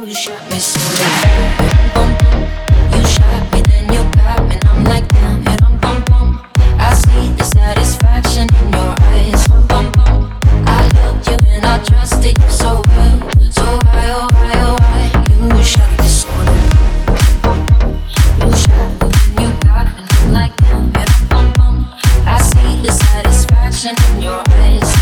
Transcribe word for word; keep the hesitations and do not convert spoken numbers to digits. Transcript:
You shot me so bad. Boom, boom. You shot me, then you got me, and I'm like damn it. Um, boom, boom. I see the satisfaction in your eyes. Boom, boom, boom. I loved you and I trusted you so well. So why, oh why, oh why? You shot me so bad. You shot me, then you got me, and I'm like damn it. Um, boom, boom. I see the satisfaction in your eyes.